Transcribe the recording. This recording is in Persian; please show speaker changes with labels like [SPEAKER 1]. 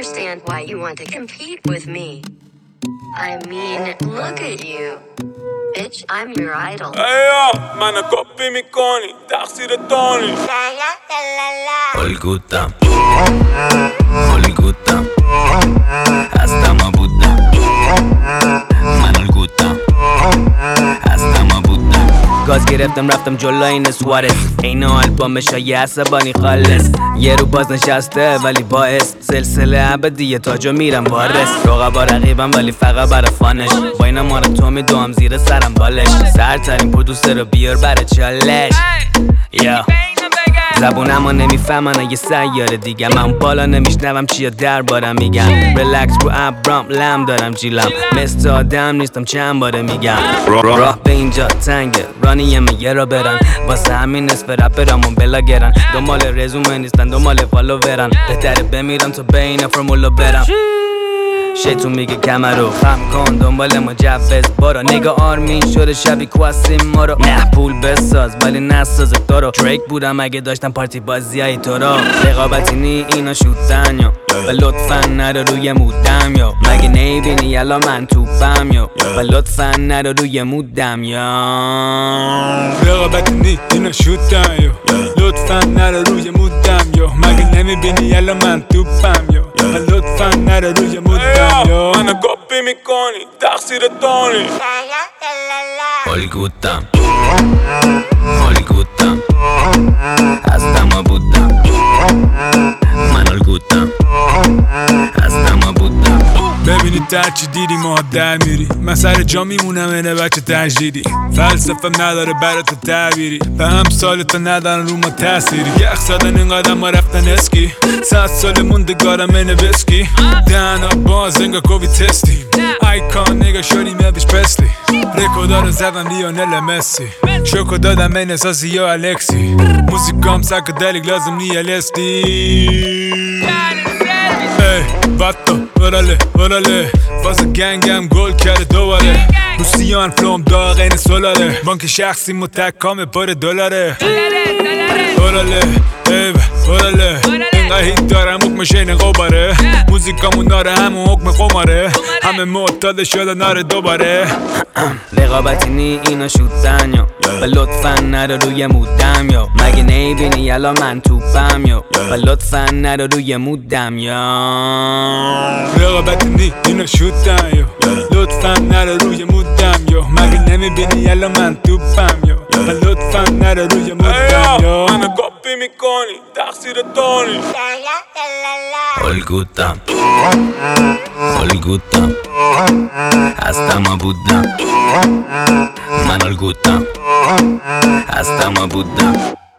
[SPEAKER 1] understand why you want to compete with me. I mean, look at you. Bitch, I'm your idol.
[SPEAKER 2] ايوه ما انا كوبي ميكوني تقصير التوني
[SPEAKER 3] Olguta Olguta Hasta mabuta من Olguta Hasta mabuta گاز گرفتم رفتم جلو این سوارز اینو آلبومش های عصبانی خالص یه رو باز نشسته ولی باعث سلسله ابدیه تاجو میرم وارس رقبا رقیبم ولی فقط برا فانش با اینا ما رو تو میدوام زیر سرم بالش سرترین پرودوسر رو بیار برا چالش یا زبونمو نمیفهمن یه سیاره دیگه من بالا نمیشنوم چیا دربارم میگم ریلکس رو ابرام لم دارم جیلم مثل آدم نیستم چند باره میگم راه به اینجا تنگه رانیه یه را برن واسه همین نصف رپرامون بلاگرن دنبال رزومه نیستن دنبال فالوورن بهتره بمیرم تا بین فرمولو برم شیطون میگه کمر رو خم کن دنبال مجوز برو نگاه آرمین شده شبی کواسیم ما رو نه پول بساز ولی نساز تو رو دریک بودم اگه داشتم پارتی بازی های تو رو رقابتی نی اینا شوتن یا و لطفا نرو روی مودم یا مگه نیبینی یلا من توپم یا و لطفا نرو روی مودم یا
[SPEAKER 2] رقابتی نی اینا شوتن یا لطفا نرو روی مودم یا مگه نمیبینی یلا من توپم یا و لطفا نرو روی مودم یا من کپی میکنی تقصیر تونی
[SPEAKER 3] Olguta Olguta Hasta mabuta من Olguta Hasta mabuta
[SPEAKER 2] ببینید در چی دیدی ما در میری من سر جا میمونم اینه بچه تجدیدی فلسفه نداره برای تو تعبیری به هم سال تا ندارن رو ما تأثیری یخ زدن اینقدر ما رفتن اسکی 100 سال موندگارم اینه وسکی دهنا باز انگا کوبی تستی آیکان نگا شدیم الویس پرسلی رکودا رو زدم لیونل مسی شوکو دادم این اساسی یا الکسی موزیکام سایکدلیک لازم نی LSD ای بطا ورله فاز گنگم گل کرده دوباره روسیان فلوم داغ این سولاره بانک شخصی متکام پر دلاره ورله ای ورله اینقدر هیت دارم حکمش این قباره موزیکامون داره همون حکم قماره همه معتاد شده ناره دوباره
[SPEAKER 3] رقابتی نی اینا شوتن یا و لطفا نرو روی مودم یا مگه نیبینی یلا من توپم یا و لطفا نرو روی مودم یا
[SPEAKER 2] رقابتی نی اینا شوتن یا لطفا نرو روی مودم یا مگه نمیبینی یلا من توپم یا و لطفا نرو روی مودم یا من کپی میکنی تقصیر تونی
[SPEAKER 3] Olguta Olguta Hasta mabuta من Olguta Hasta mabuta